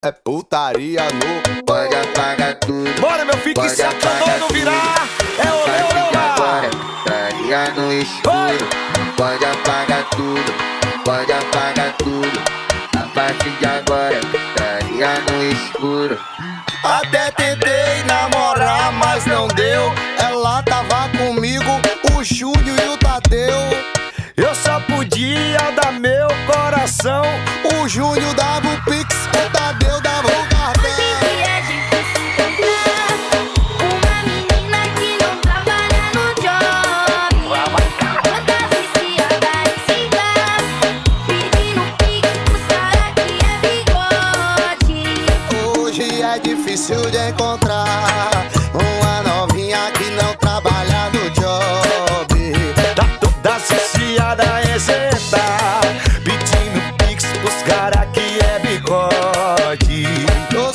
É putaria no Pode apagar tudo. Bora, meu filho, que se acabou não virar. É o agora, putaria no escuro. Pode apagar tudo. Pode apagar tudo. A partir de agora, putaria no escuro. Até tentei namorar, mas não deu. Ela tava comigo, o Júnior e o Tadeu. Eu só podia dar meu coração. O Júnior dava o Pix, o Tadeu dava o cartão. É difícil encontrar uma menina que não trabalha no job. Anda viciada em cigarro, pedindo Pix pros caras que é bigode. Hoje é difícil de encontrar uma novinha que não trabalha no job. Tá toda associada a exetar, pedindo Pix pros cara que é bigode. Tô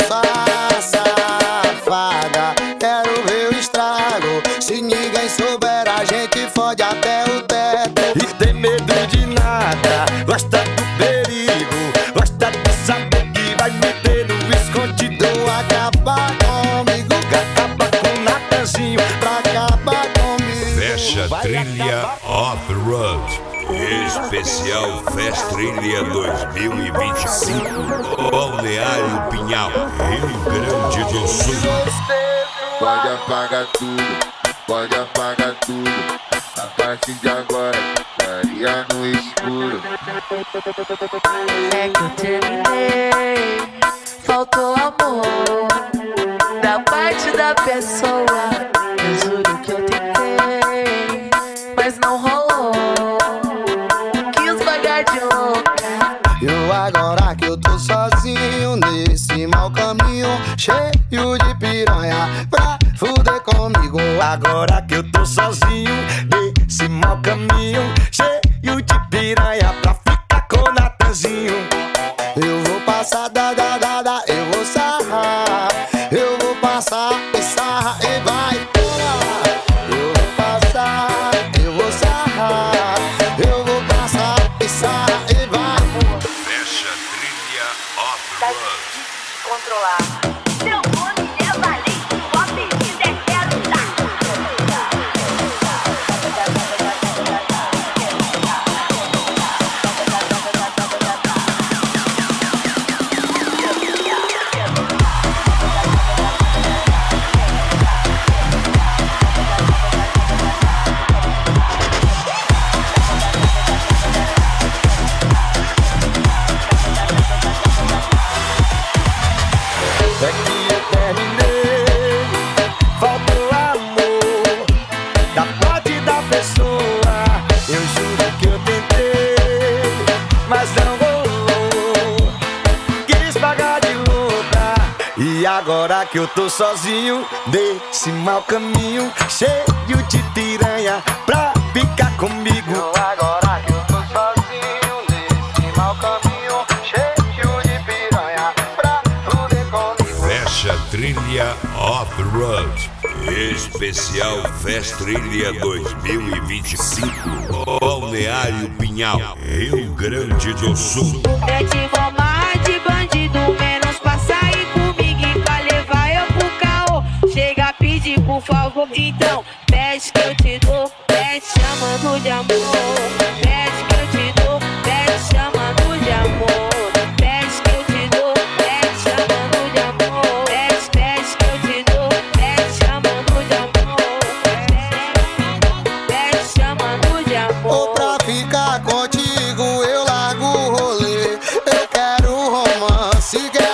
safada, quero ver o estrago. Se ninguém souber, a gente fode até o teto. E tem medo de nada, gosta do perigo, gosta de saber que vai meter no escondido. Acabar comigo, Acaba com o Natanzinho. pra acabar comigo. Fecha trilha Off the Road. Especial Fest Trilha 2025. Balneário Pinhal, Rio Grande do Sul. Pode apagar tudo. Pode apagar tudo. A partir de agora, putaria no escuro. É que eu terminei, faltou amor da parte da pessoa. Eu juro que eu tentei, mas não rolou. Quis pagar de louca. Eu agora que eu tô sozinho nesse mau caminho, cheio de piranha pra fuder comigo. Agora que eu tô sozinho nesse mau caminho, cheio de piranha pra ficar com o Natanzinho. Eu vou passar eu vou sarrar. Eu vou passar e sarra e vai. Eu vou passar, eu vou sarrar. Eu vou passar e sarra e vai. Fecha trilha Off the Road. Controlar. Seu nome é Valente, o apelido é Quero Dar. É que eu terminei, faltou amor da parte da pessoa. Eu juro que eu tentei, mas não rolou. Quis pagar de louca. E agora que eu tô sozinho nesse mau caminho, cheio de piranha pra ficar comigo. Agora que eu tô sozinho nesse mau caminho, cheio de piranha pra fuder comigo. Fecha trilha Off the Road. Especial Fest Trilha 2025. Balneário Pinhal, Rio Grande do Sul. Eu te vou mais de bandido, menos pra sair comigo e pra levar eu pro caô. Chega a pedir por favor, então pede que eu te dou, pede chamando de amor. Pede que eu te dou, pede chamando de amor. Pede que eu te dou, pede chamando de amor. Pede que eu te dou, pede chamando de amor. Pede chamando de Ou amor. pra ficar contigo eu largo o rolê. Eu quero romance,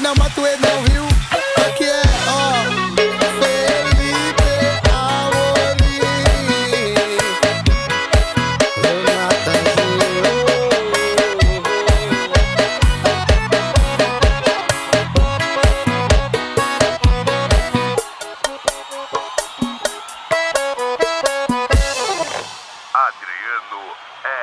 não, mas tu não viu. Aqui é, ó, Felipe Amorim, o Natanzinho. Adriano